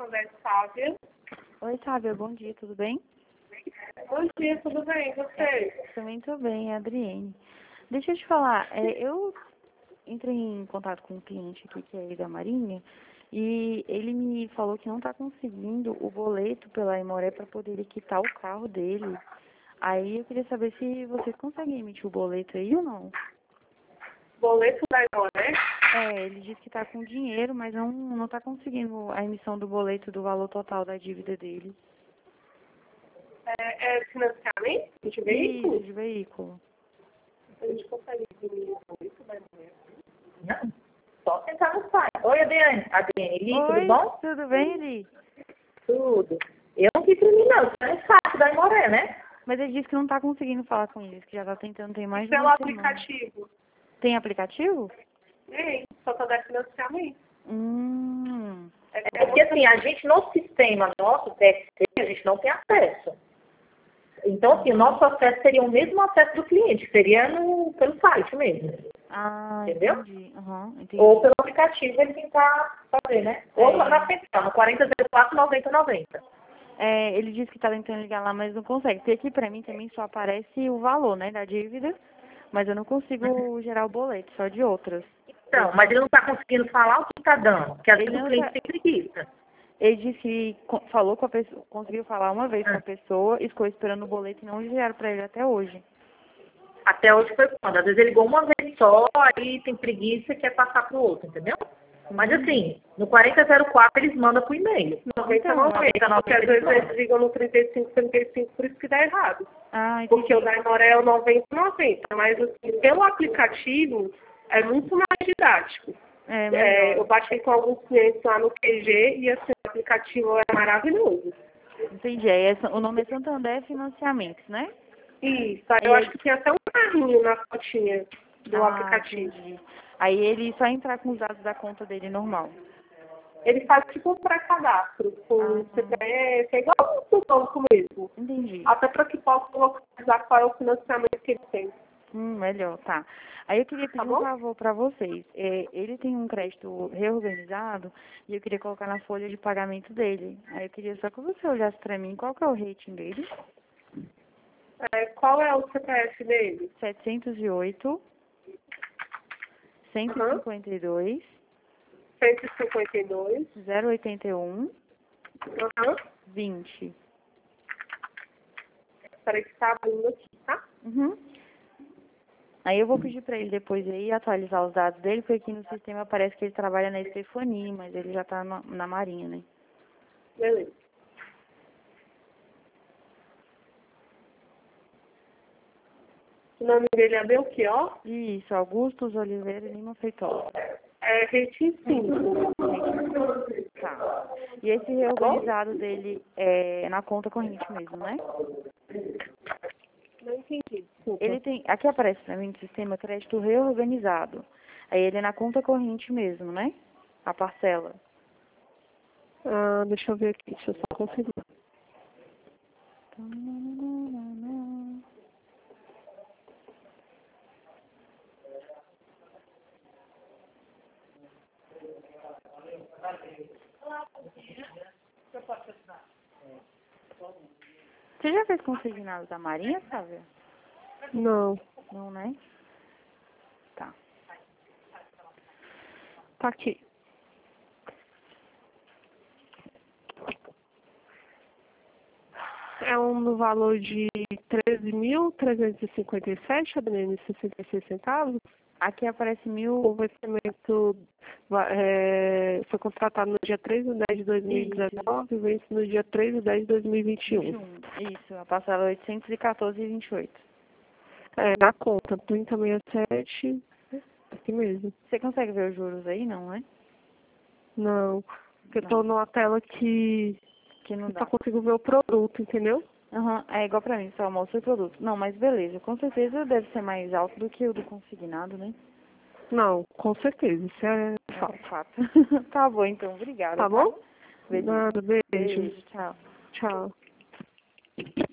Sandra Sávia. Oi, Sávia, bom dia, tudo bem? Bom dia, tudo bem? E você? Também tô bem, Adriene. Deixa eu te falar, eu entrei em contato com um cliente aqui que é aí da Marinha e ele me falou que não está conseguindo o boleto pela Aimoré para poder ele quitar o carro dele. Aí eu queria saber se vocês conseguem emitir o boleto aí ou não. Boleto da Aimoré? Ele disse que está com dinheiro, mas não está conseguindo a emissão do boleto do valor total da dívida dele. É financiamento de veículo? Isso, de veículo. A gente consegue imprimir o boleto da Aimoré? Não, só tentar no site. Oi, Adriane, Eli, Oi, tudo bom? tudo bem, Eli? Tudo. Eu não quis imprimir, não. Só no site da Aimoré, né? Mas ele disse que não está conseguindo falar com eles, que já está tentando, tem mais de Pelo uma semana. aplicativo? Tem aplicativo? Tem, só para dar financiamento. É porque, assim, a gente, no sistema nosso, TSC, a gente não tem acesso. Então, assim, o nosso acesso seria o mesmo acesso do cliente, seria pelo site mesmo. Ah, entendeu? Entendi. Entendi. Ou pelo aplicativo ele tentar fazer, né? Ou na central, no 4004 9090. Ele disse que está tentando ligar lá, mas não consegue. Porque aqui pra mim também só aparece o valor, né, da dívida, mas eu não consigo gerar o boleto, só de outras. Então, mas ele não está conseguindo falar o que está dando, porque às vezes o cliente tem preguiça. Ele disse que falou com a pessoa, conseguiu falar uma vez com a pessoa e ficou esperando o boleto e não enviaram pra ele até hoje. Até hoje foi quando? Às vezes ele ligou uma vez só, aí tem preguiça e quer passar pro outro, entendeu? Mas assim, no 4004 eles mandam pro e-mail. 9090, porque às vezes eles ligam no 3535, por isso que dá errado. Ah, entendi. Porque o da Aimoré é o 9090, mas assim, pelo aplicativo é muito mais didático. Eu bati com alguns clientes lá no QG e assim, o aplicativo é maravilhoso. Entendi. O nome é Santander Financiamentos, né? Isso, eu acho que tem até um carrinho na fotinha do aplicativo. Entendi. Aí ele só entrar com os dados da conta dele normal. Ele faz tipo um pré-cadastro com CPF, é igual do banco mesmo. Entendi. Até para que possa localizar qual é o financiamento que ele tem. Melhor, tá. Aí eu queria pedir um favor para vocês. Ele tem um crédito reorganizado e eu queria colocar na folha de pagamento dele. Aí eu queria só que você olhasse para mim qual que é o rating dele. Qual é o CPF dele? 708 152 152 081 20. Peraí que tá abrindo aqui, tá? Aí eu vou pedir para ele depois aí atualizar os dados dele, porque aqui no sistema parece que ele trabalha na Estefani, mas ele já tá na Marinha, né? Beleza. O nome dele é Belchior? Isso, Augustus Oliveira Lima Feitosa. É rating 5. Tá. E esse reorganizado dele é na conta corrente mesmo, né? Não entendi, desculpa. Ele tem, aqui aparece pra mim no sistema crédito reorganizado. Aí ele é na conta corrente mesmo, né? A parcela. Deixa eu ver aqui, deixa eu só confirmar. Você já fez consignado da Marinha, Sávia? Não. Não, né? Tá. Tá aqui. É no valor de 13.357, Adriane, 66 centavos. Aqui aparece O vencimento foi contratado no dia 3 de 10 de 2019 e vence no dia 3 de 10 de 2021. Isso, a parcela 814,28. Na conta, 3067, aqui mesmo. Você consegue ver os juros aí, não, né? Não, porque eu tô numa tela que não dá. só consigo ver o produto, entendeu? É igual pra mim, só mostra o produto. Não, mas beleza, com certeza deve ser mais alto do que o do consignado, né? Não, com certeza, isso é fato. Tá bom, então, obrigada. Tá bom? Beleza. Nada, beijo. Beijo, tchau. Tchau.